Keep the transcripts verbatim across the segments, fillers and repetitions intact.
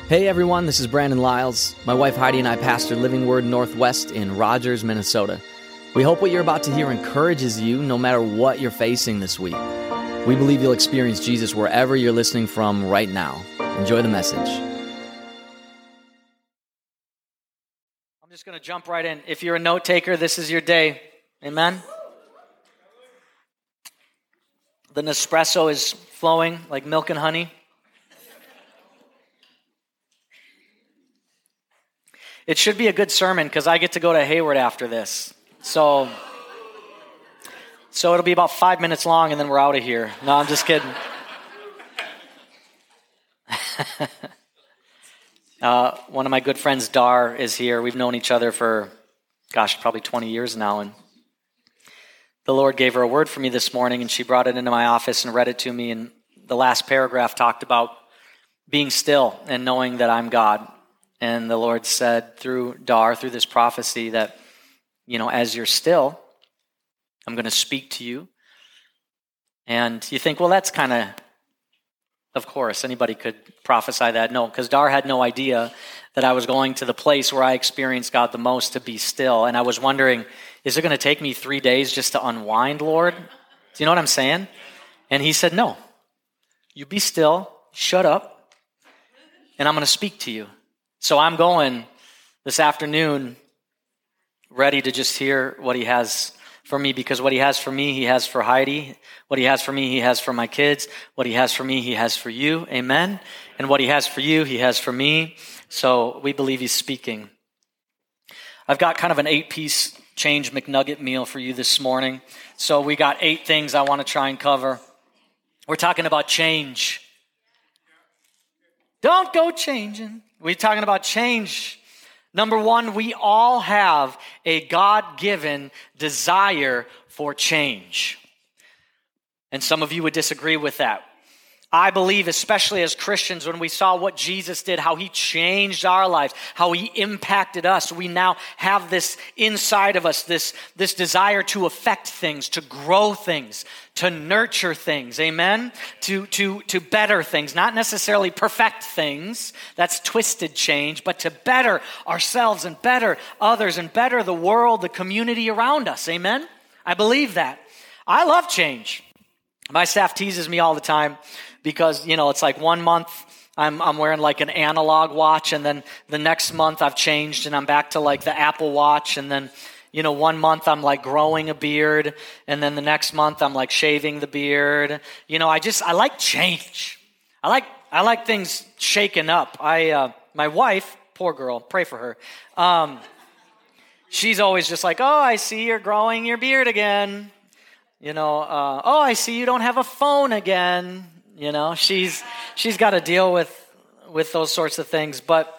Hey everyone, this is Brandon Lyles. My wife Heidi and I pastor Living Word Northwest in Rogers, Minnesota. We hope what you're about to hear encourages you no matter what you're facing this week. We believe you'll experience Jesus wherever you're listening from right now. Enjoy the message. I'm just going to jump right in. If you're a note taker, this is your day. Amen? The Nespresso is flowing like milk and honey. It should be a good sermon because I get to go to Hayward after this. So, so it'll be about five minutes long and then we're out of here. No, I'm just kidding. uh, one of my good friends, Dar, is here. We've known each other for, gosh, probably twenty years now. And the Lord gave her a word for me this morning and she brought it into my office and read it to me. And the last paragraph talked about being still and knowing that I'm God. And the Lord said through Dar, through this prophecy that, you know, as you're still, I'm going to speak to you. And you think, well, that's kind of, of course, anybody could prophesy that. No, because Dar had no idea that I was going to the place where I experienced God the most to be still. And I was wondering, is it going to take me three days just to unwind, Lord? Do you know what I'm saying? And he said, no, you be still, shut up, and I'm going to speak to you. So I'm going this afternoon ready to just hear what he has for me, because what he has for me, he has for Heidi. What he has for me, he has for my kids. What he has for me, he has for you. Amen? And what he has for you, he has for me. So we believe he's speaking. I've got kind of an eight-piece Change McNugget meal for you this morning. So we got eight things I want to try and cover. We're talking about change. Don't go changing. We're talking about change. Number one, we all have a God-given desire for change. And some of you would disagree with that. I believe, especially as Christians, when we saw what Jesus did, how he changed our lives, how he impacted us, we now have this inside of us, this, this desire to affect things, to grow things, to nurture things, amen? To, to, to better things, not necessarily perfect things, that's twisted change, but to better ourselves and better others and better the world, the community around us, amen? I believe that. I love change. My staff teases me all the time because, you know, it's like one month I'm I'm wearing like an analog watch, and then the next month I've changed and I'm back to like the Apple Watch, and then, you know, one month I'm like growing a beard, and then the next month I'm like shaving the beard. You know, I just, I like change. I like, I like things shaken up. I, uh, my wife, poor girl, pray for her. Um, she's always just like, oh, I see you're growing your beard again. You know, uh, oh, I see you don't have a phone again. You know, she's she's got to deal with with those sorts of things. But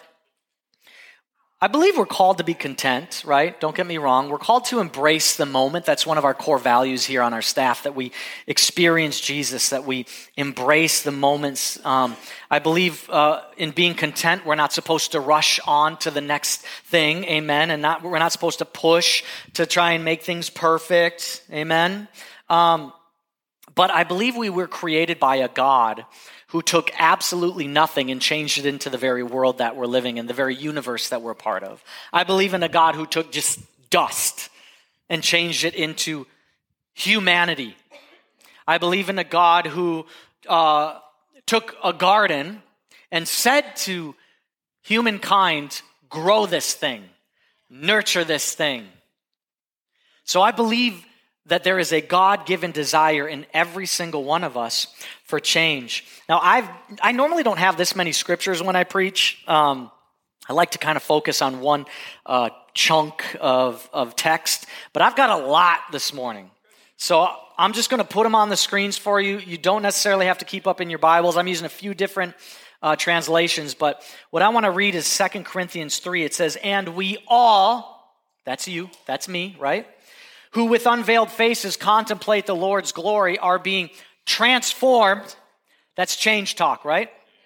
I believe we're called to be content, right? Don't get me wrong. We're called to embrace the moment. That's one of our core values here on our staff, that we experience Jesus, that we embrace the moments. Um, I believe uh, in being content, we're not supposed to rush on to the next thing, amen? And not we're not supposed to push to try and make things perfect, amen? Um, but I believe we were created by a God who took absolutely nothing and changed it into the very world that we're living in, the very universe that we're a part of. I believe in a God who took just dust and changed it into humanity. I believe in a God who uh, took a garden and said to humankind, grow this thing, nurture this thing. So I believe that there is a God-given desire in every single one of us for change. Now, I've, I normally don't have this many scriptures when I preach. Um, I like to kind of focus on one uh, chunk of, of text, but I've got a lot this morning. So I'm just going to put them on the screens for you. You don't necessarily have to keep up in your Bibles. I'm using a few different uh, translations, but what I want to read is Second Corinthians three. It says, and we all, that's you, that's me, right? Who with unveiled faces contemplate the Lord's glory are being transformed, that's change talk, right?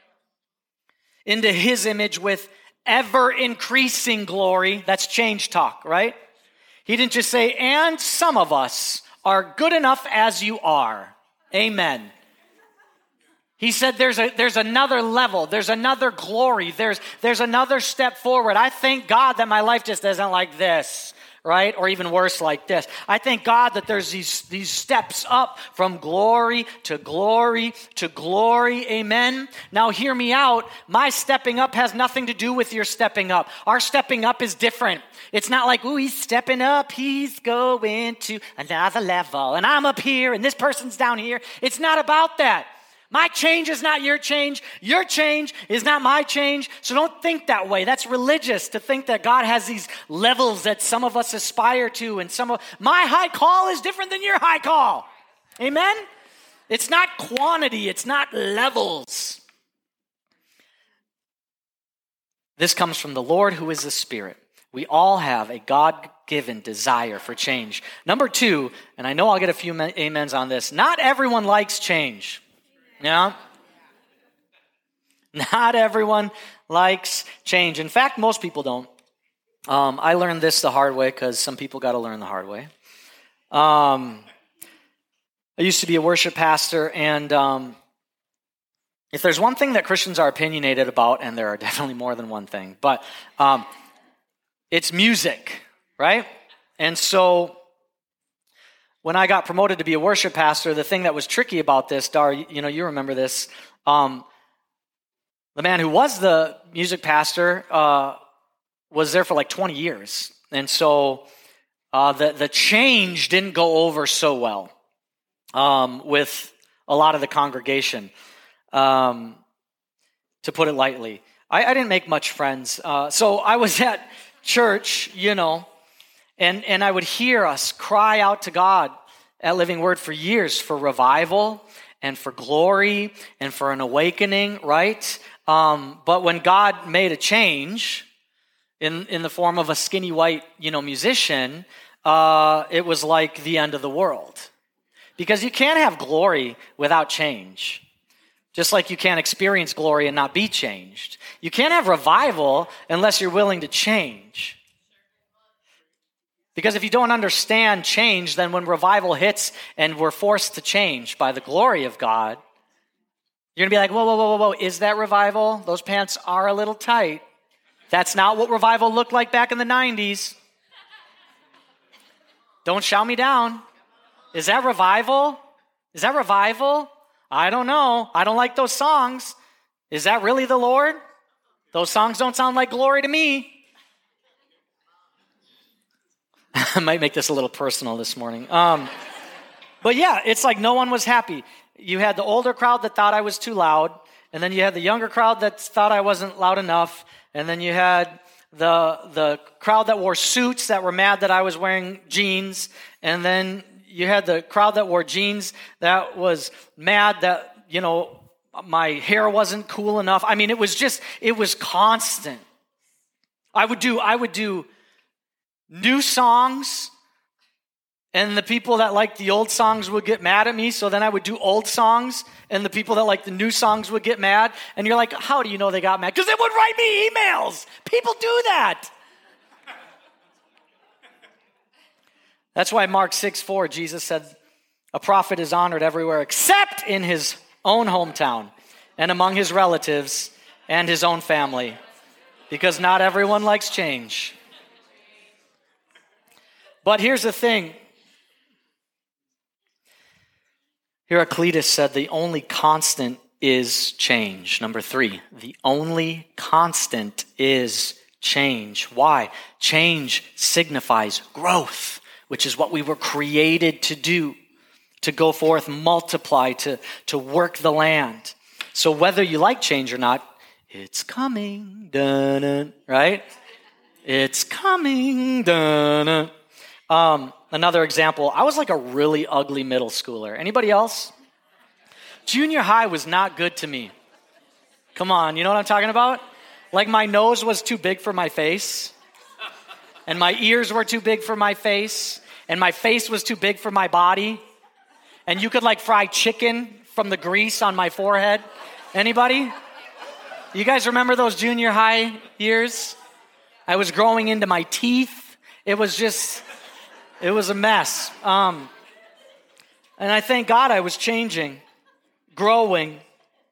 Into his image with ever-increasing glory, that's change talk, right? He didn't just say, and some of us are good enough as you are. Amen. He said there's a there's another level, there's another glory, there's there's another step forward. I thank God that my life just isn't like this, right? Or even worse, like this. I thank God that there's these, these steps up from glory to glory to glory, amen? Now hear me out. My stepping up has nothing to do with your stepping up. Our stepping up is different. It's not like, ooh, he's stepping up, he's going to another level, and I'm up here, and this person's down here. It's not about that. My change is not your change. Your change is not my change. So don't think that way. That's religious to think that God has these levels that some of us aspire to. And some of my high call is different than your high call. Amen? It's not quantity. It's not levels. This comes from the Lord who is the Spirit. We all have a God-given desire for change. Number two, and I know I'll get a few amens on this, not everyone likes change. Yeah. Not everyone likes change. In fact, most people don't. Um, I learned this the hard way because some people got to learn the hard way. Um, I used to be a worship pastor, and um, if there's one thing that Christians are opinionated about, and there are definitely more than one thing, but um, it's music, right? And so when I got promoted to be a worship pastor, the thing that was tricky about this, Dar, you know, you remember this, um, the man who was the music pastor uh, was there for like twenty years. And so uh, the, the change didn't go over so well um, with a lot of the congregation, um, to put it lightly. I, I didn't make much friends. Uh, so I was at church, you know, And and I would hear us cry out to God at Living Word for years for revival and for glory and for an awakening, right? Um, but when God made a change in, in the form of a skinny white, you know, musician, uh, it was like the end of the world. Because you can't have glory without change. Just like you can't experience glory and not be changed. You can't have revival unless you're willing to change. Because if you don't understand change, then when revival hits and we're forced to change by the glory of God, you're going to be like, whoa, whoa, whoa, whoa, whoa, is that revival? Those pants are a little tight. That's not what revival looked like back in the nineties. Don't shout me down. Is that revival? Is that revival? I don't know. I don't like those songs. Is that really the Lord? Those songs don't sound like glory to me. I might make this a little personal this morning. Um, but yeah, it's like no one was happy. You had the older crowd that thought I was too loud, and then you had the younger crowd that thought I wasn't loud enough, and then you had the the crowd that wore suits that were mad that I was wearing jeans, and then you had the crowd that wore jeans that was mad that, you know, my hair wasn't cool enough. I mean, it was just, it was constant. I would do, I would do new songs, and the people that liked the old songs would get mad at me, so then I would do old songs, and the people that liked the new songs would get mad, and you're like, how do you know they got mad? Because they would write me emails. People do that. That's why Mark six four, Jesus said, a prophet is honored everywhere except in his own hometown and among his relatives and his own family, because not everyone likes change. But here's the thing. Heraclitus said the only constant is change. Number three, the only constant is change. Why? Change signifies growth, which is what we were created to do, to go forth, multiply, to, to work the land. So whether you like change or not, it's coming, dun-dun, right? It's coming, dun-dun. Um, another example, I was like a really ugly middle schooler. Anybody else? Junior high was not good to me. Come on, you know what I'm talking about? Like my nose was too big for my face, and my ears were too big for my face, and my face was too big for my body, and you could like fry chicken from the grease on my forehead. Anybody? You guys remember those junior high years? I was growing into my teeth. It was just... It was a mess. Um, and I thank God I was changing, growing,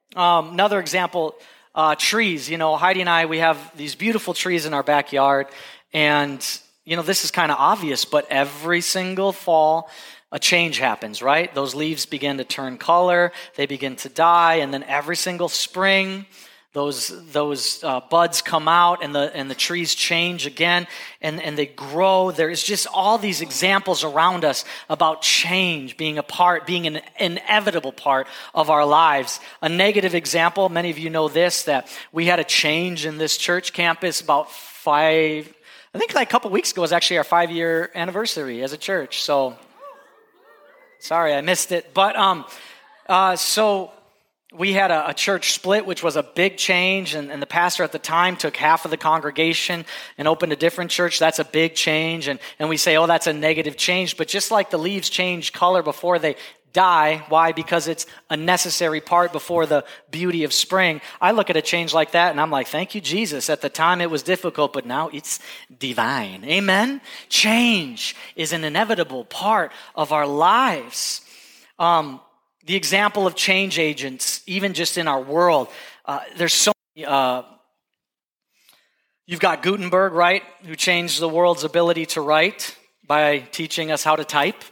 Um, another example, uh, trees. You know, Heidi and I, we have these beautiful trees in our backyard. And, you know, this is kind of obvious, but every single fall, a change happens, right? Those leaves begin to turn color. They begin to die. And then every single spring, Those those uh, buds come out and the and the trees change again and, and they grow. There's just all these examples around us about change being a part, being an inevitable part of our lives. A negative example, many of you know this, that we had a change in this church campus about five, I think like a couple weeks ago was actually our five-year anniversary as a church. So, sorry I missed it. But um, uh, so... We had a, a church split, which was a big change, and, and the pastor at the time took half of the congregation and opened a different church. That's a big change, and, and we say, oh, that's a negative change. But just like the leaves change color before they die, why? Because it's a necessary part before the beauty of spring. I look at a change like that, and I'm like, thank you, Jesus. At the time, it was difficult, but now it's divine. Amen? Change is an inevitable part of our lives. Um The example of change agents, even just in our world, uh, there's so many. Uh, you've got Gutenberg, right, who changed the world's ability to write by teaching us how to type.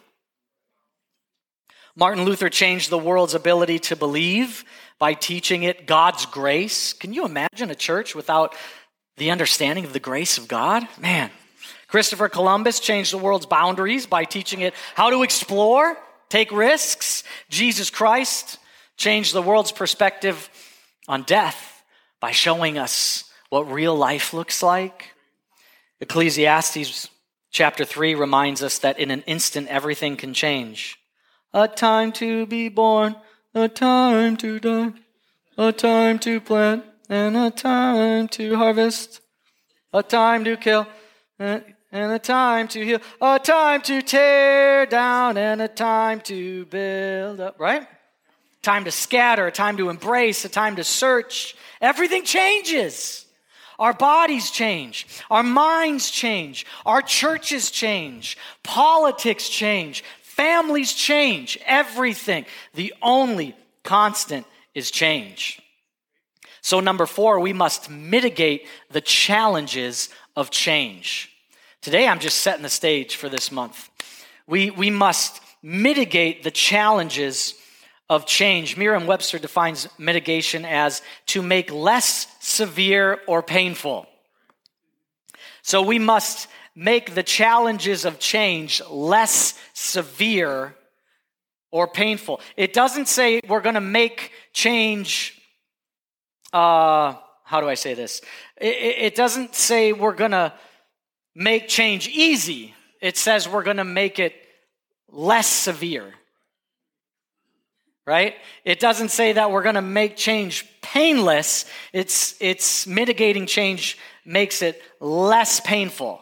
Martin Luther changed the world's ability to believe by teaching it God's grace. Can you imagine a church without the understanding of the grace of God? Man. Christopher Columbus changed the world's boundaries by teaching it how to explore, take risks. Jesus Christ changed the world's perspective on death by showing us what real life looks like. Ecclesiastes chapter three reminds us that in an instant everything can change. A time to be born, a time to die, a time to plant, and a time to harvest, a time to kill, and And a time to heal, a time to tear down, and a time to build up, right? Time to scatter, a time to embrace, a time to search. Everything changes. Our bodies change. Our minds change. Our churches change. Politics change. Families change. Everything. The only constant is change. So number four, we must mitigate the challenges of change. Today, I'm just setting the stage for this month. We, we must mitigate the challenges of change. Merriam-Webster defines mitigation as to make less severe or painful. So we must make the challenges of change less severe or painful. It doesn't say we're going to make change, uh, how do I say this? It, it doesn't say we're going to make change easy. It says we're going to make it less severe, right? It doesn't say that we're going to make change painless. It's, it's mitigating change makes it less painful.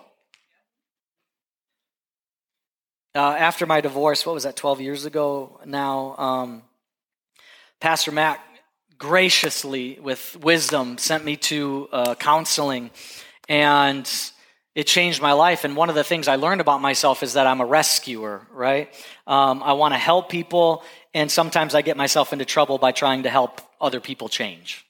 Uh, after my divorce, what was that, twelve years ago now, um, Pastor Matt graciously, with wisdom, sent me to uh, counseling, and it changed my life. And one of the things I learned about myself is that I'm a rescuer, right? Um, I want to help people, and sometimes I get myself into trouble by trying to help other people change.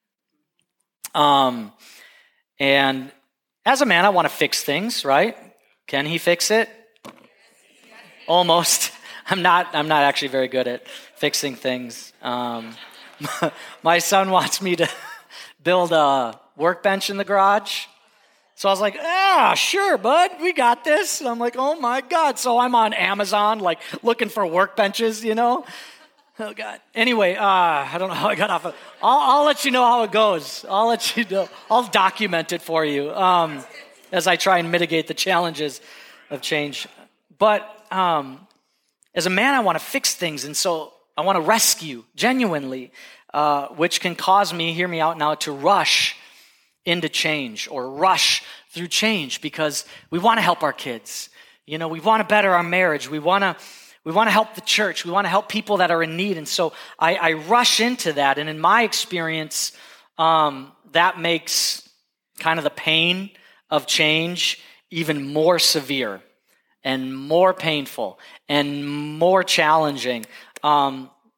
Um, and as a man, I want to fix things, right? Can he fix it? Almost. I'm not. I'm not actually very good at fixing things. Um, my son wants me to build a workbench in the garage. So I was like, ah, sure, bud, we got this. And I'm like, oh my God. So I'm on Amazon, like looking for workbenches, you know? Oh God. Anyway, uh, I don't know how I got off of I'll, I'll let you know how it goes. I'll let you know. I'll document it for you um, as I try and mitigate the challenges of change. But um, as a man, I want to fix things. And so I want to rescue genuinely, uh, which can cause me, hear me out now, to rush into change or rush through change because we want to help our kids. You know, we want to better our marriage. We want to we want to help the church. We want to help people that are in need. And so I, I rush into that. And in my experience, um, that makes kind of the pain of change even more severe and more painful and more challenging. Um,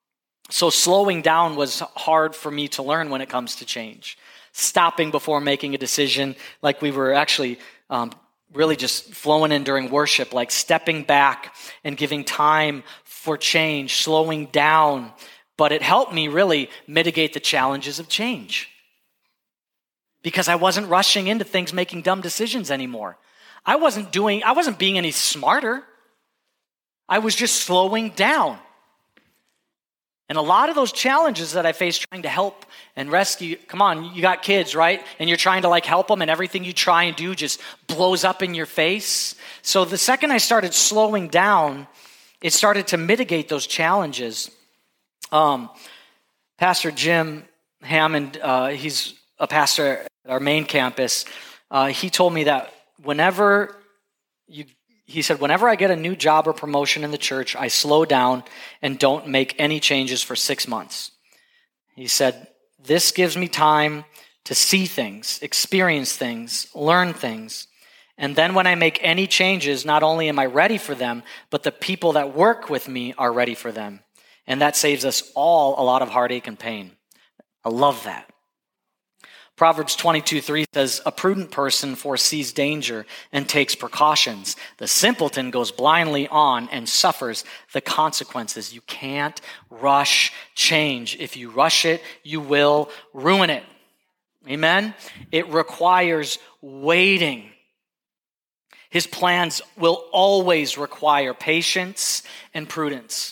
So slowing down was hard for me to learn when it comes to change. Stopping before making a decision, like we were actually um, really just flowing in during worship, like stepping back and giving time for change, slowing down. But it helped me really mitigate the challenges of change because I wasn't rushing into things, making dumb decisions anymore. I wasn't doing, I wasn't being any smarter. I was just slowing down. And a lot of those challenges that I faced trying to help and rescue, come on, you got kids, right? And you're trying to like help them and everything you try and do just blows up in your face. So the second I started slowing down, it started to mitigate those challenges. Um, Pastor Jim Hammond, uh, he's a pastor at our main campus. Uh, he told me that whenever you He said, whenever I get a new job or promotion in the church, I slow down and don't make any changes for six months. He said, this gives me time to see things, experience things, learn things. And then when I make any changes, not only am I ready for them, but the people that work with me are ready for them. And that saves us all a lot of heartache and pain. I love that. Proverbs twenty-two three says, a prudent person foresees danger and takes precautions. The simpleton goes blindly on and suffers the consequences. You can't rush change. If you rush it, you will ruin it. Amen? It requires waiting. His plans will always require patience and prudence.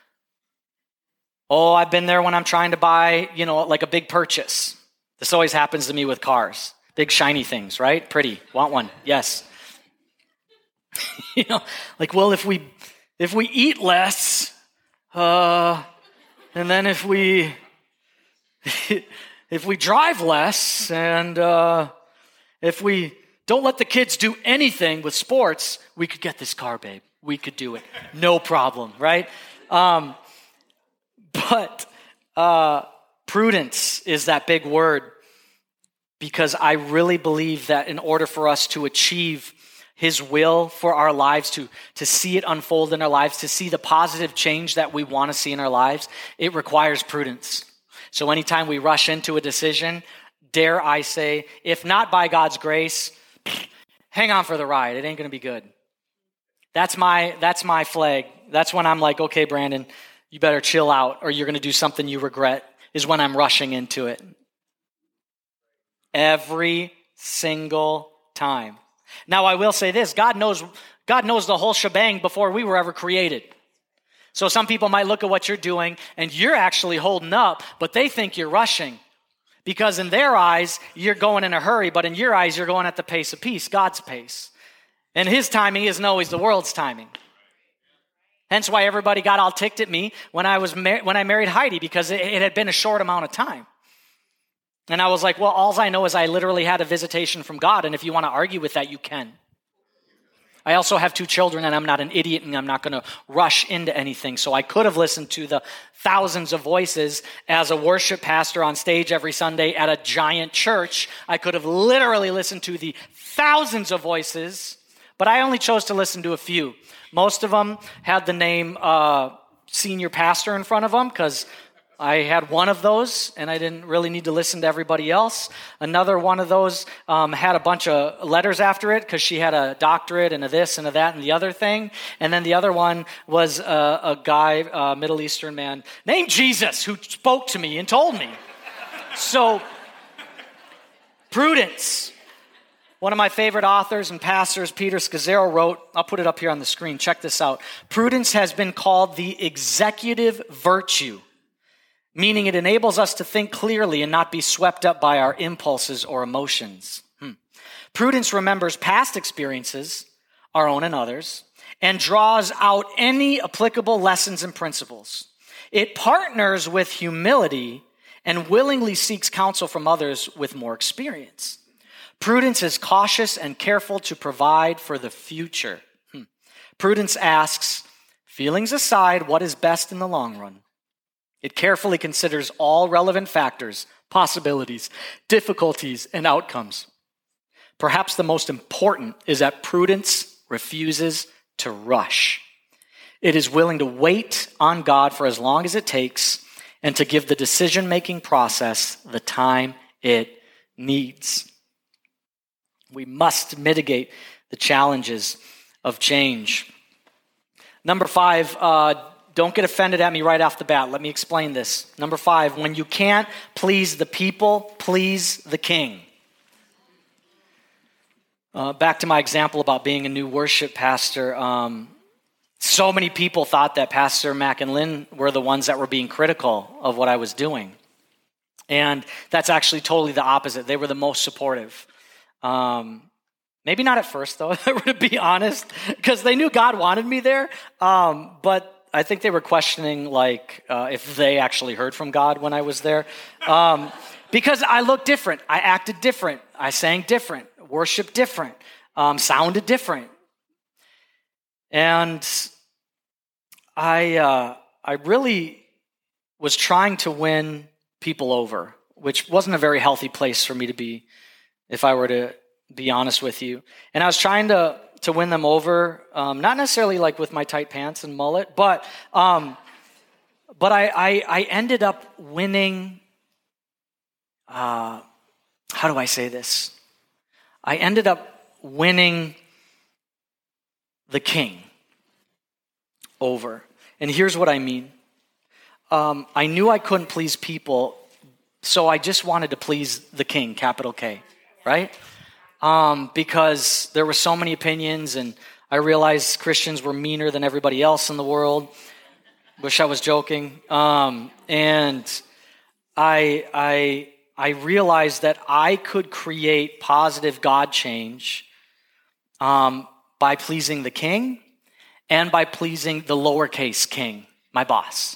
Oh, I've been there when I'm trying to buy, you know, like a big purchase. This always happens to me with cars. Big shiny things, right? Pretty. Want one? Yes. You know, like, well, if we if we eat less, uh, and then if we if we drive less, and uh, if we don't let the kids do anything with sports, we could get this car, babe. We could do it. No problem, right? Um, but uh, prudence is that big word. Because I really believe that in order for us to achieve his will for our lives, to, to see it unfold in our lives, to see the positive change that we want to see in our lives, it requires prudence. So anytime we rush into a decision, dare I say, if not by God's grace, hang on for the ride. It ain't going to be good. That's my, that's my flag. That's when I'm like, okay, Brandon, you better chill out or you're going to do something you regret, is when I'm rushing into it. Every single time. Now, I will say this. God knows, God knows the whole shebang before we were ever created. So some people might look at what you're doing and you're actually holding up, but they think you're rushing. Because in their eyes, you're going in a hurry, but in your eyes, you're going at the pace of peace, God's pace. And his timing isn't always the world's timing. Hence why everybody got all ticked at me when I was mar- when I married Heidi, because it, it had been a short amount of time. And I was like, well, all I know is I literally had a visitation from God, and if you want to argue with that, you can. I also have two children, and I'm not an idiot, and I'm not going to rush into anything. So I could have listened to the thousands of voices as a worship pastor on stage every Sunday at a giant church. I could have literally listened to the thousands of voices, but I only chose to listen to a few. Most of them had the name uh, senior pastor in front of them, because I had one of those, and I didn't really need to listen to everybody else. Another one of those um, had a bunch of letters after it because she had a doctorate and a this and a that and the other thing. And then the other one was a, a guy, a Middle Eastern man named Jesus, who spoke to me and told me. So, prudence. One of my favorite authors and pastors, Peter Scazzaro, wrote, I'll put it up here on the screen, check this out. Prudence has been called the executive virtue, meaning it enables us to think clearly and not be swept up by our impulses or emotions. Hmm. Prudence remembers past experiences, our own and others, and draws out any applicable lessons and principles. It partners with humility and willingly seeks counsel from others with more experience. Prudence is cautious and careful to provide for the future. Hmm. Prudence asks, feelings aside, what is best in the long run? It carefully considers all relevant factors, possibilities, difficulties, and outcomes. Perhaps the most important is that prudence refuses to rush. It is willing to wait on God for as long as it takes and to give the decision-making process the time it needs. We must mitigate the challenges of change. Number five, uh, don't get offended at me right off the bat. Let me explain this. Number five, when you can't please the people, please the king. Uh, back to my example about being a new worship pastor. Um, so many people thought that Pastor Mac and Lynn were the ones that were being critical of what I was doing. And that's actually totally the opposite. They were the most supportive. Um, maybe not at first, though, to be honest, because they knew God wanted me there. Um, but I think they were questioning, like, uh, if they actually heard from God when I was there. Um, because I looked different. I acted different. I sang different. Worshiped different. Um, sounded different. And I, uh, I really was trying to win people over, which wasn't a very healthy place for me to be, if I were to be honest with you. And I was trying to to win them over, um, not necessarily like with my tight pants and mullet, but um, but I, I I ended up winning. Uh, how do I say this? I ended up winning the king over, and here's what I mean. Um, I knew I couldn't please people, so I just wanted to please the king, capital K, right? Um, because there were so many opinions, and I realized Christians were meaner than everybody else in the world. Wish I was joking. Um, and I, I, I realized that I could create positive God change um, by pleasing the king and by pleasing the lowercase king, my boss.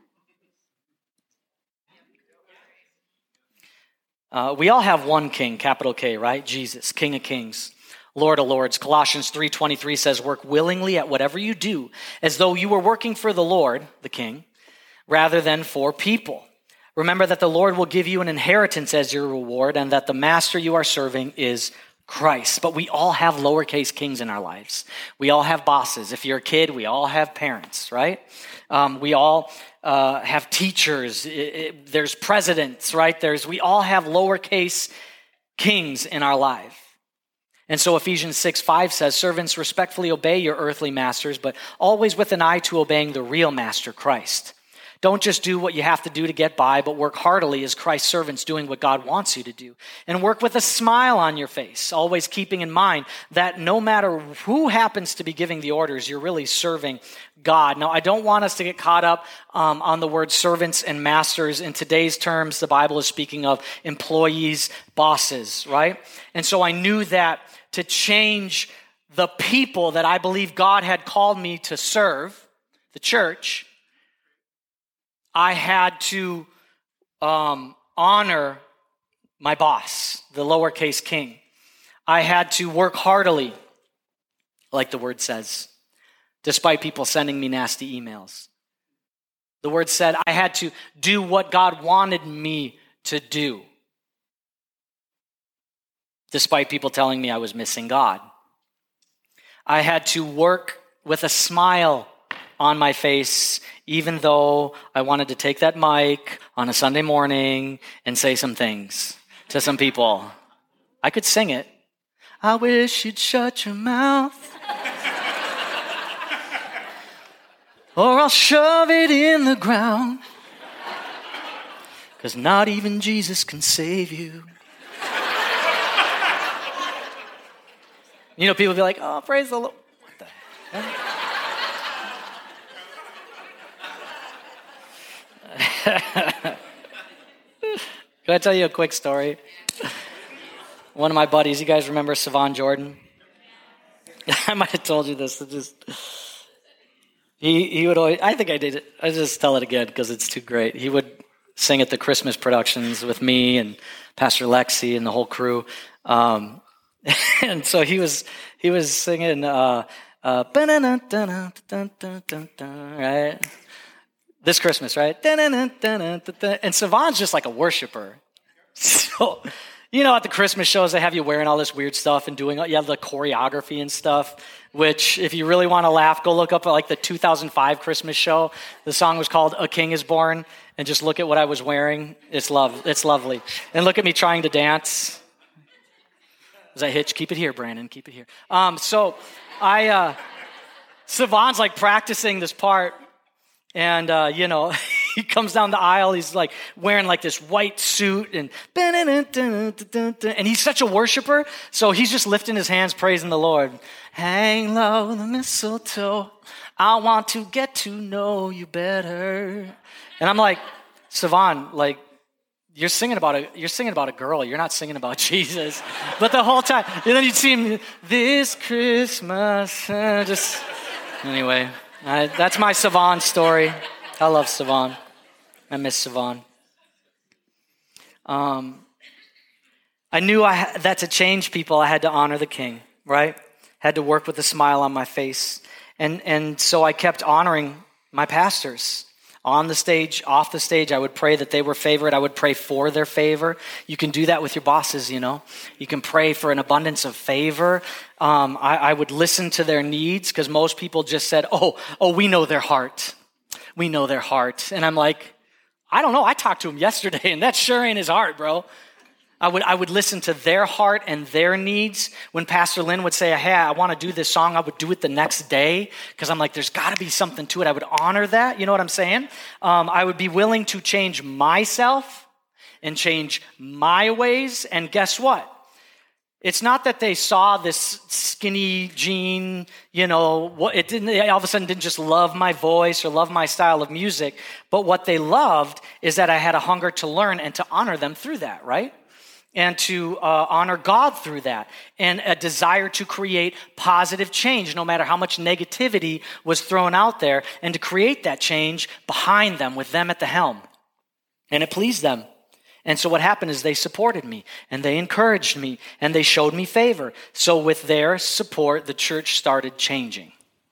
Uh, we all have one king, capital K, right? Jesus, King of Kings, Lord of Lords. Colossians three twenty-three says, work willingly at whatever you do, as though you were working for the Lord, the King, rather than for people. Remember that the Lord will give you an inheritance as your reward, and that the master you are serving is Christ. But we all have lowercase kings in our lives. We all have bosses. If you're a kid, we all have parents, right? Um, we all uh, have teachers. It, it, there's presidents, right? There's we all have lowercase kings in our life. And so Ephesians six five says, servants, respectfully obey your earthly masters, but always with an eye to obeying the real master, Christ. Don't just do what you have to do to get by, but work heartily as Christ's servants doing what God wants you to do. And work with a smile on your face, always keeping in mind that no matter who happens to be giving the orders, you're really serving God. Now, I don't want us to get caught up um, on the word servants and masters. In today's terms, the Bible is speaking of employees, bosses, right? And so I knew that to change the people that I believe God had called me to serve, the church, I had to um, honor my boss, the lowercase king. I had to work heartily, like the word says, despite people sending me nasty emails. The word said I had to do what God wanted me to do, despite people telling me I was missing God. I had to work with a smile on my face, even though I wanted to take that mic on a Sunday morning and say some things to some people. I could sing it. I wish you'd shut your mouth, or I'll shove it in the ground, because not even Jesus can save you. You know, people be like, oh, praise the Lord. What the hell? Can I tell you a quick story? One of my buddies, you guys remember Savon Jordan? I might have told you this. Just he he would always. I think I did it. I just tell it again because it's too great. He would sing at the Christmas productions with me and Pastor Lexi and the whole crew. Um, and so he was he was singing. Uh, uh, right. This Christmas, right? And Savon's just like a worshiper. So, you know, at the Christmas shows, they have you wearing all this weird stuff and doing, you have the choreography and stuff, which if you really want to laugh, go look up at like the two thousand five Christmas show. The song was called A King is Born. and just look at what I was wearing. It's love. It's lovely. And look at me trying to dance. As I hitch, keep it here, Brandon, keep it here. Um, so I, uh, Savon's like practicing this part, and, uh, you know, he comes down the aisle. He's like wearing like this white suit, and and he's such a worshiper. So he's just lifting his hands, praising the Lord. Hang low the mistletoe. I want to get to know you better. And I'm like, Savon, like, you're singing about a you're singing about a girl. You're not singing about Jesus. But the whole time, and then you'd see him this Christmas. Uh, just anyway, I, that's my Savon story. I love Savon. I miss Savon. Um, I knew I ha- that to change people, I had to honor the King, right? Had to work with a smile on my face. And and so I kept honoring my pastors. On the stage, off the stage, I would pray that they were favored. I would pray for their favor. You can do that with your bosses, you know. You can pray for an abundance of favor. Um, I, I would listen to their needs, because most people just said, oh, oh, we know their heart. We know their heart. And I'm like, I don't know. I talked to him yesterday, and that sure ain't his heart, bro. I would I would listen to their heart and their needs. When Pastor Lynn would say, hey, I want to do this song, I would do it the next day, because I'm like, there's got to be something to it. I would honor that. You know what I'm saying? Um, I would be willing to change myself and change my ways. And guess what? It's not that they saw this skinny jean, you know, what it didn't, they all of a sudden didn't just love my voice or love my style of music, but what they loved is that I had a hunger to learn and to honor them through that, right? And to uh, honor God through that, and a desire to create positive change, no matter how much negativity was thrown out there, and to create that change behind them, with them at the helm. And it pleased them. And so what happened is they supported me, and they encouraged me, and they showed me favor. So with their support, the church started changing.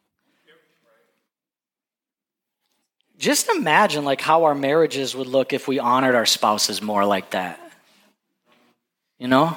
Just imagine like how our marriages would look if we honored our spouses more like that. You know?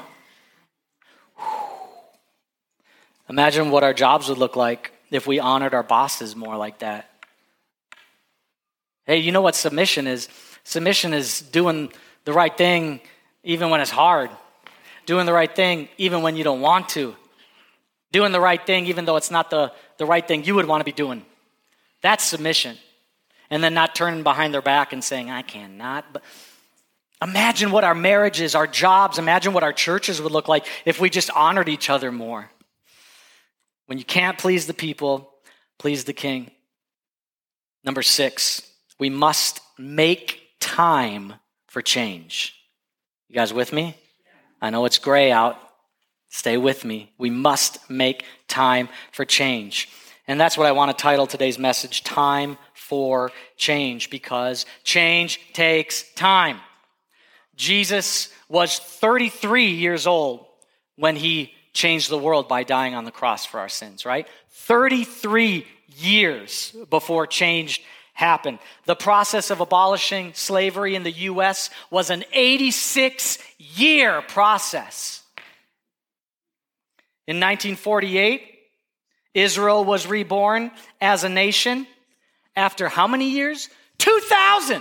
Imagine what our jobs would look like if we honored our bosses more like that. Hey, you know what submission is? Submission is doing the right thing even when it's hard. Doing the right thing even when you don't want to. Doing the right thing even though it's not the, the right thing you would want to be doing. That's submission. And then not turning behind their back and saying, I cannot. But imagine what our marriages, our jobs, imagine what our churches would look like if we just honored each other more. When you can't please the people, please the King. Number six, we must make time for change. You guys with me? I know it's gray out. Stay with me. We must make time for change. And that's what I want to title today's message, Time for Change, because change takes time. Jesus was thirty-three years old when he changed the world by dying on the cross for our sins, right? thirty-three years before change happened. The process of abolishing slavery in the U S was an eighty-six year process. In nineteen forty-eight, Israel was reborn as a nation after how many years? two thousand.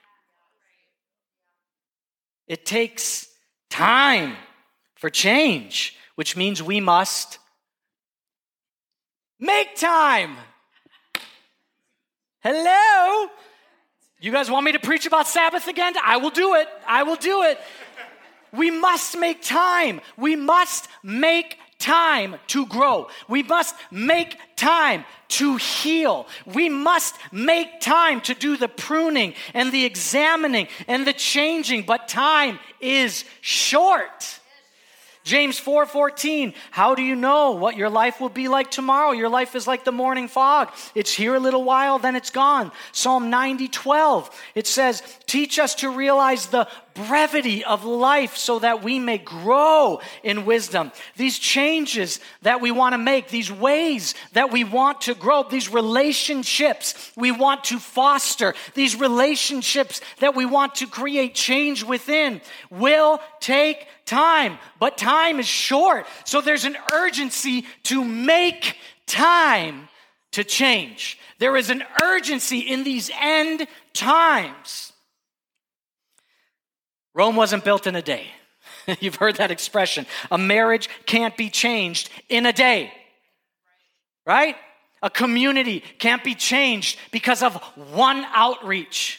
It takes time for change, which means we must make time. Hello? You guys want me to preach about Sabbath again? I will do it. I will do it. We must make time. We must make time to grow. We must make time to heal. We must make time to do the pruning and the examining and the changing, but time is short. James four fourteen, how do you know what your life will be like tomorrow? Your life is like the morning fog. It's here a little while, then it's gone. Psalm ninety twelve, it says, teach us to realize the brevity of life so that we may grow in wisdom. These changes that we want to make, these ways that we want to grow, these relationships we want to foster, these relationships that we want to create change within will take time, but time is short. So there's an urgency to make time to change. There is an urgency in these end times. Rome wasn't built in a day. You've heard that expression. A marriage can't be changed in a day, right? A community can't be changed because of one outreach.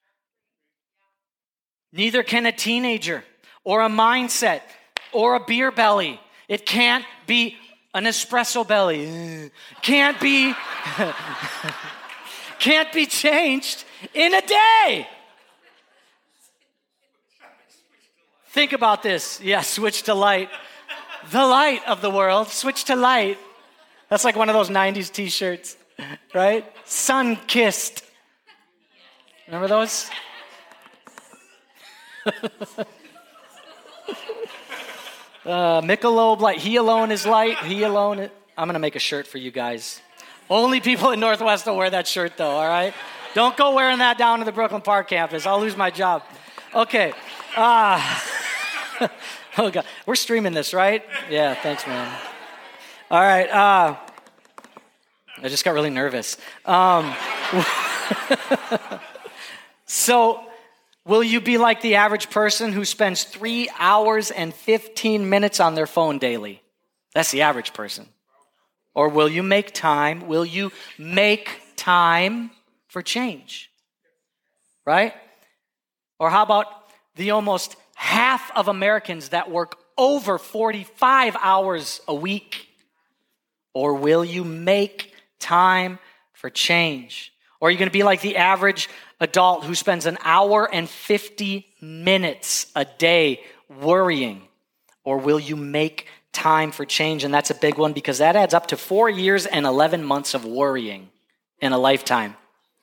Neither can a teenager or a mindset or a beer belly. It can't be an espresso belly. Can't be, can't be changed in a day. Think about this. Yeah, switch to light. The light of the world. Switch to light. That's like one of those nineties t-shirts, right? Sun-kissed. Remember those? uh, Michelob light. He alone is light. He alone is... I'm going to make a shirt for you guys. Only people in Northwest will wear that shirt, though, all right? Don't go wearing that down to the Brooklyn Park campus. I'll lose my job. Okay. Uh, oh, God. We're streaming this, right? Yeah, thanks, man. All right. Uh, I just got really nervous. Um, so, will you be like the average person who spends three hours and fifteen minutes on their phone daily? That's the average person. Or will you make time? Will you make time for change? Right? Or how about the almost half of Americans that work over forty-five hours a week? Or will you make time for change? Or are you going to be like the average adult who spends an hour and fifty minutes a day worrying? Or will you make time for change? And that's a big one because that adds up to four years and eleven months of worrying in a lifetime.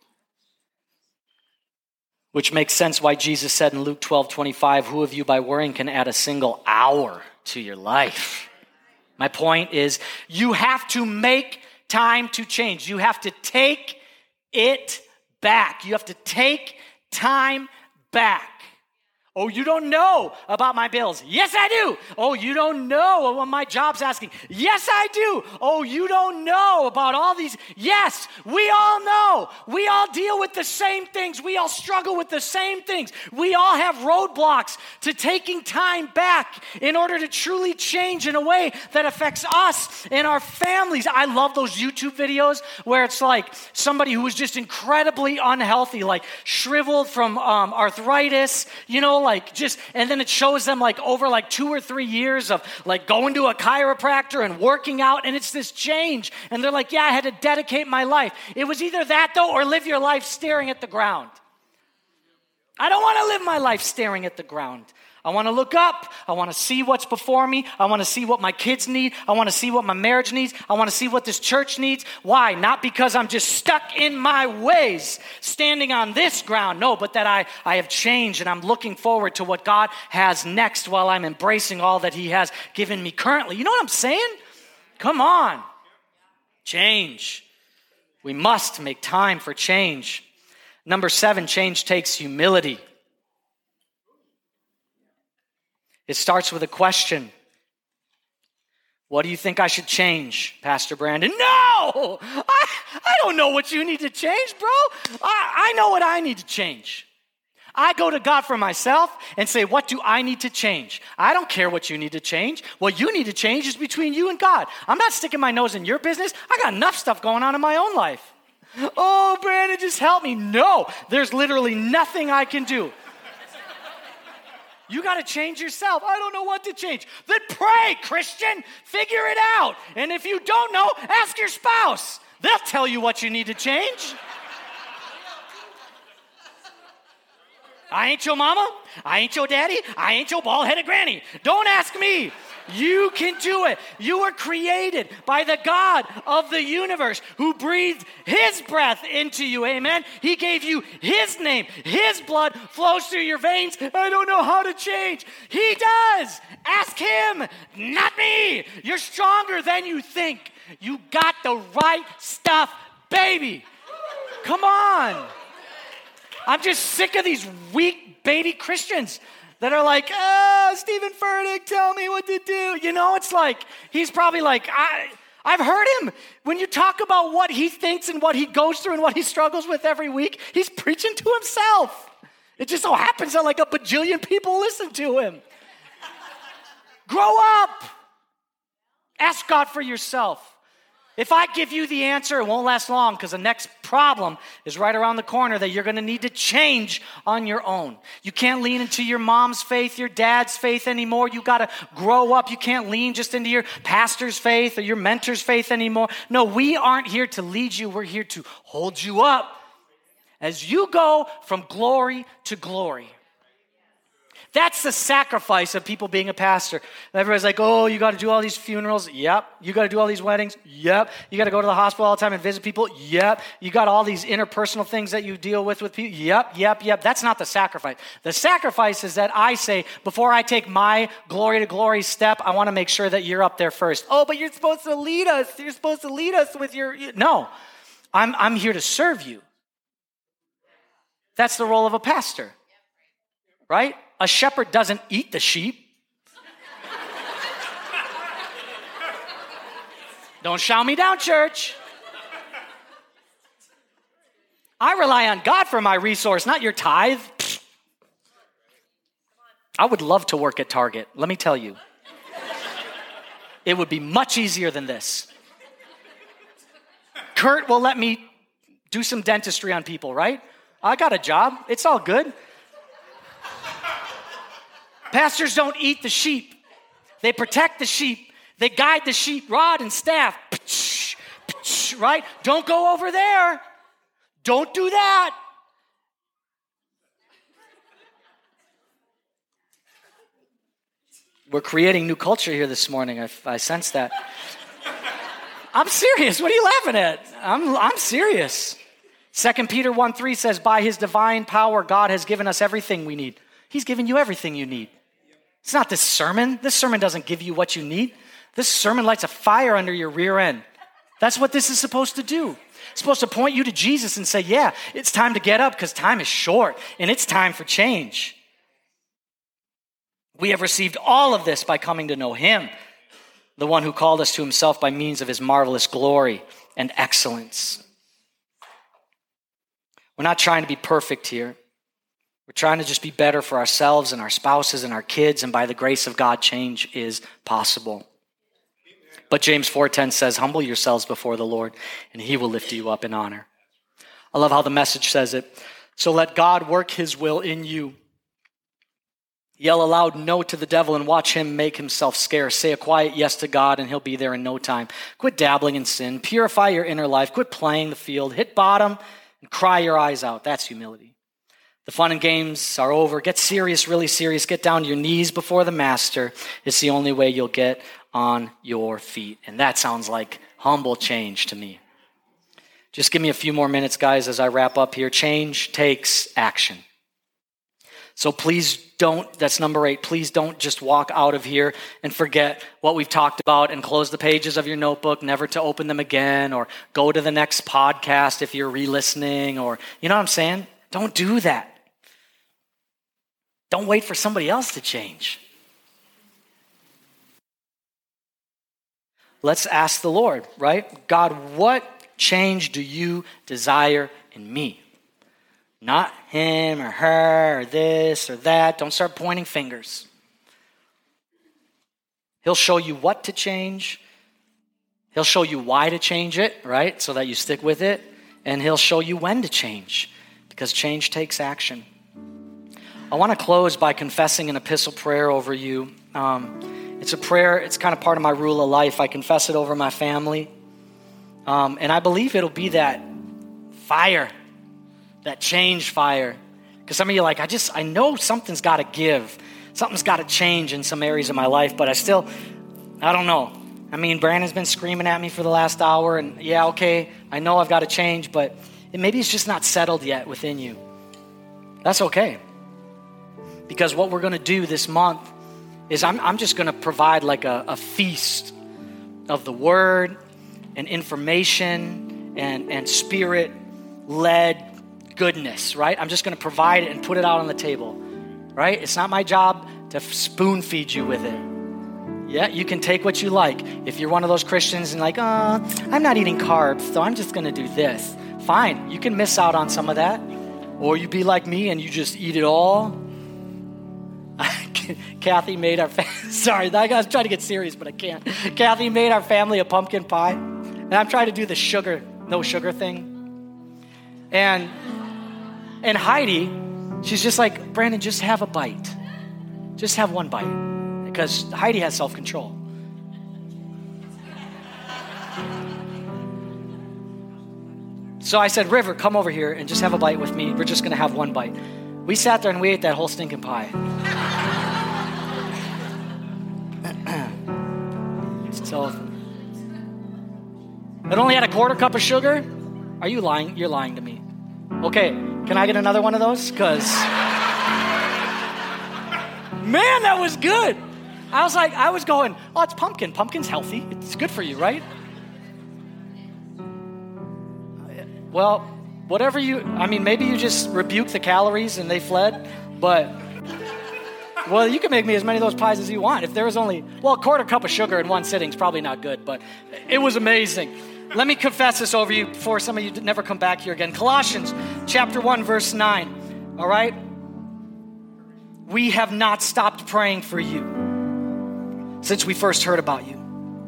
Which makes sense why Jesus said in Luke twelve twenty-five, who of you by worrying can add a single hour to your life? My point is, you have to make time to change. You have to take it back. You have to take time back. Oh, you don't know about my bills. Yes, I do. Oh, you don't know what my job's asking. Yes, I do. Oh, you don't know about all these. Yes, we all know. We all deal with the same things. We all struggle with the same things. We all have roadblocks to taking time back in order to truly change in a way that affects us and our families. I love those YouTube videos where it's like somebody who was just incredibly unhealthy, like shriveled from um, arthritis, you know, like just, and then it shows them like over like two or three years of like going to a chiropractor and working out, and it's this change. And they're like, yeah, I had to dedicate my life. It was either that though, or live your life staring at the ground. I don't want to live my life staring at the ground. I want to look up. I want to see what's before me. I want to see what my kids need. I want to see what my marriage needs. I want to see what this church needs. Why? Not because I'm just stuck in my ways, standing on this ground. No, but that I, I have changed and I'm looking forward to what God has next while I'm embracing all that He has given me currently. You know what I'm saying? Come on. Change. We must make time for change. Number seven, change takes humility. It starts with a question. What do you think I should change, Pastor Brandon? No! I, I don't know what you need to change, bro. I, I know what I need to change. I go to God for myself and say, what do I need to change? I don't care what you need to change. What you need to change is between you and God. I'm not sticking my nose in your business. I got enough stuff going on in my own life. Oh, Brandon, just help me. No, there's literally nothing I can do. You got to change yourself. I don't know what to change. Then pray, Christian. Figure it out. And if you don't know, ask your spouse. They'll tell you what you need to change. I ain't your mama. I ain't your daddy. I ain't your bald-headed granny. Don't ask me. You can do it. You were created by the God of the universe who breathed His breath into you. Amen. He gave you His name. His blood flows through your veins. I don't know how to change. He does. Ask Him, not me. You're stronger than you think. You got the right stuff, baby. Come on. I'm just sick of these weak baby Christians that are like, oh, Stephen Furtick, tell me what to do. You know, it's like, he's probably like, I, I've heard him. When you talk about what he thinks and what he goes through and what he struggles with every week, he's preaching to himself. It just so happens that like a bajillion people listen to him. Grow up. Ask God for yourself. If I give you the answer, it won't last long because the next problem is right around the corner that you're going to need to change on your own. You can't lean into your mom's faith, your dad's faith anymore. You got to grow up. You can't lean just into your pastor's faith or your mentor's faith anymore. No, we aren't here to lead you. We're here to hold you up as you go from glory to glory. That's the sacrifice of people being a pastor. Everybody's like, oh, you got to do all these funerals. Yep. You got to do all these weddings. Yep. You got to go to the hospital all the time and visit people. Yep. You got all these interpersonal things that you deal with with people. Yep, yep, yep. That's not the sacrifice. The sacrifice is that I say, before I take my glory to glory step, I want to make sure that you're up there first. Oh, but you're supposed to lead us. You're supposed to lead us with your... No. I'm, I'm here to serve you. That's the role of a pastor. Right? A shepherd doesn't eat the sheep. Don't shout me down, church. I rely on God for my resource, not your tithe. I would love to work at Target, let me tell you. It would be much easier than this. Kurt will let me do some dentistry on people, right? I got a job. It's all good. Pastors don't eat the sheep. They protect the sheep. They guide the sheep, rod and staff. Right? Don't go over there. Don't do that. We're creating new culture here this morning. I, I sense that. I'm serious. What are you laughing at? I'm, I'm serious. Second Peter one three says, by his divine power, God has given us everything we need. He's given you everything you need. It's not this sermon. This sermon doesn't give you what you need. This sermon lights a fire under your rear end. That's what this is supposed to do. It's supposed to point you to Jesus and say, yeah, it's time to get up because time is short and it's time for change. We have received all of this by coming to know him, the one who called us to himself by means of his marvelous glory and excellence. We're not trying to be perfect here. We're trying to just be better for ourselves and our spouses and our kids, and by the grace of God, change is possible. But James four ten says, humble yourselves before the Lord, and he will lift you up in honor. I love how the Message says it. So let God work his will in you. Yell a loud no to the devil and watch him make himself scarce. Say a quiet yes to God, and he'll be there in no time. Quit dabbling in sin. Purify your inner life. Quit playing the field. Hit bottom and cry your eyes out. That's humility. The fun and games are over. Get serious, really serious. Get down to your knees before the master. It's the only way you'll get on your feet. And that sounds like humble change to me. Just give me a few more minutes, guys, as I wrap up here. Change takes action. So please don't, that's number eight, please don't just walk out of here and forget what we've talked about and close the pages of your notebook, never to open them again, or go to the next podcast if you're re-listening, or, you know what I'm saying? Don't do that. Don't wait for somebody else to change. Let's ask the Lord, right? God, what change do you desire in me? Not him or her or this or that. Don't start pointing fingers. He'll show you what to change. He'll show you why to change it, right? So that you stick with it. And he'll show you when to change, because change takes action. I want to close by confessing an epistle prayer over you. Um, it's a prayer, it's kind of part of my rule of life. I confess it over my family. Um, and I believe it'll be that fire, that change fire. Because some of you are like, I just, I know something's got to give. Something's got to change in some areas of my life, but I still, I don't know. I mean, Brandon's been screaming at me for the last hour, and yeah, okay, I know I've got to change, but it, maybe it's just not settled yet within you. That's okay. Because what we're going to do this month is I'm, I'm just going to provide like a, a feast of the word and information and, and spirit-led goodness, right? I'm just going to provide it and put it out on the table, right? It's not my job to spoon feed you with it. Yeah, you can take what you like. If you're one of those Christians and like, oh, I'm not eating carbs, so I'm just going to do this. Fine, you can miss out on some of that. or you be like me and you just eat it all. Kathy made our family, sorry, I was trying to get serious, but I can't. Kathy made our family a pumpkin pie, and I'm trying to do the sugar, no sugar thing. And, and Heidi, she's just like, Brandon, just have a bite. Just have one bite, because Heidi has self-control. So I said, River, come over here and just have a bite with me. We're just going to have one bite. We sat there and we ate that whole stinking pie. So, it only had a quarter cup of sugar? Are you lying? You're lying to me. Okay, can I get another one of those? Because, man, that was good. I was like, I was going, oh, it's pumpkin. Pumpkin's healthy. It's good for you, right? Well, whatever you, I mean, maybe you just rebuke the calories and they fled, but, well, you can make me as many of those pies as you want. If there was only, well, a quarter cup of sugar in one sitting is probably not good, but it was amazing. Let me confess this over you before some of you never come back here again. Colossians chapter one, verse nine, all right? We have not stopped praying for you since we first heard about you.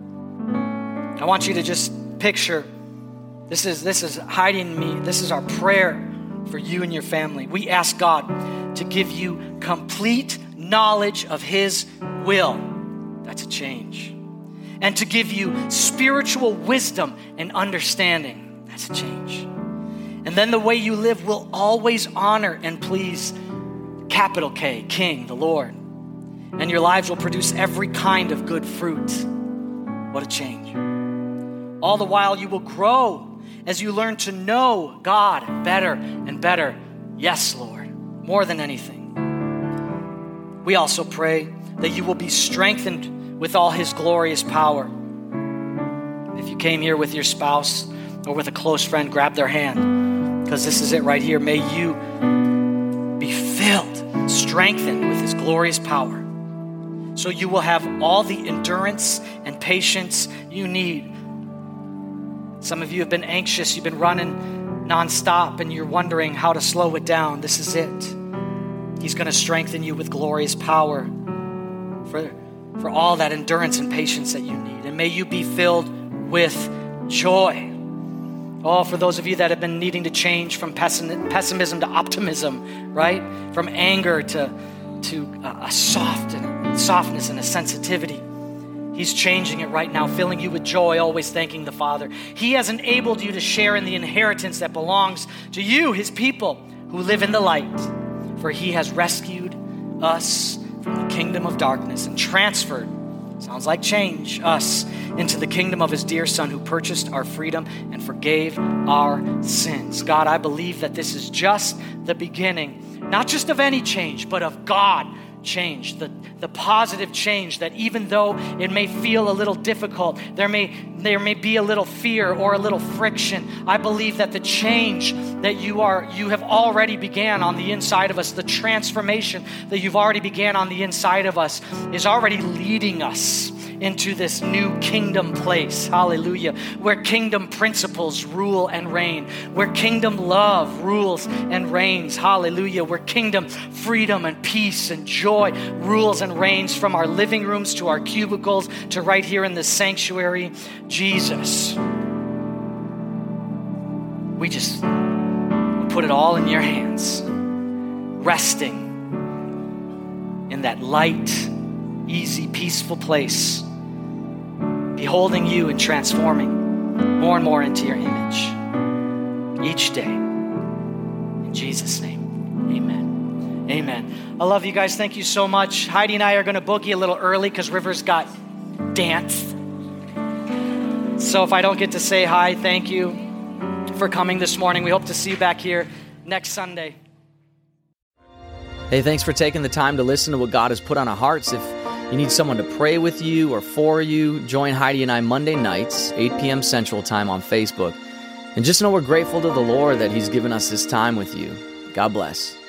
I want you to just picture, this is, this is Heidi and me, this is our prayer for you and your family. We ask God to give you complete knowledge of His will. That's a change. And to give you spiritual wisdom and understanding. That's a change. And then the way you live will always honor and please capital K, King, the Lord. And your lives will produce every kind of good fruit. What a change. All the while you will grow as you learn to know God better and better. Yes, Lord, more than anything. We also pray that you will be strengthened with all His glorious power. If you came here with your spouse or with a close friend, grab their hand, because this is it right here. May you be filled, strengthened with His glorious power, so you will have all the endurance and patience you need. Some of you have been anxious, you've been running nonstop, and you're wondering how to slow it down. This is it. He's going to strengthen you with glorious power for, for all that endurance and patience that you need. And may you be filled with joy. Oh, for those of you that have been needing to change from pessimism to optimism, right? From anger to, to a soft and softness and a sensitivity. He's changing it right now, filling you with joy, always thanking the Father. He has enabled you to share in the inheritance that belongs to you, His people, who live in the light. For He has rescued us from the kingdom of darkness and transferred, sounds like change, us into the kingdom of His dear Son, who purchased our freedom and forgave our sins. God, I believe that this is just the beginning, not just of any change, but of God change, the, the positive change that even though it may feel a little difficult, there may, there may be a little fear or a little friction, I believe that the change that you are, you have already began on the inside of us, the transformation that you've already began on the inside of us is already leading us into this new kingdom place, hallelujah, where kingdom principles rule and reign, where kingdom love rules and reigns, hallelujah, where kingdom freedom and peace and joy rules and reigns from our living rooms to our cubicles to right here in the sanctuary. Jesus, we just put it all in your hands, resting in that light, easy, peaceful place, beholding you and transforming more and more into your image each day. In Jesus' name, amen. Amen. I love you guys. Thank you so much. Heidi and I are going to boogie a little early because River's got dance. So if I don't get to say hi, thank you for coming this morning. We hope to see you back here next Sunday. Hey, thanks for taking the time to listen to what God has put on our hearts. If you need someone to pray with you or for you, join Heidi and I Monday nights, eight p.m. Central Time on Facebook. And just know we're grateful to the Lord that He's given us this time with you. God bless.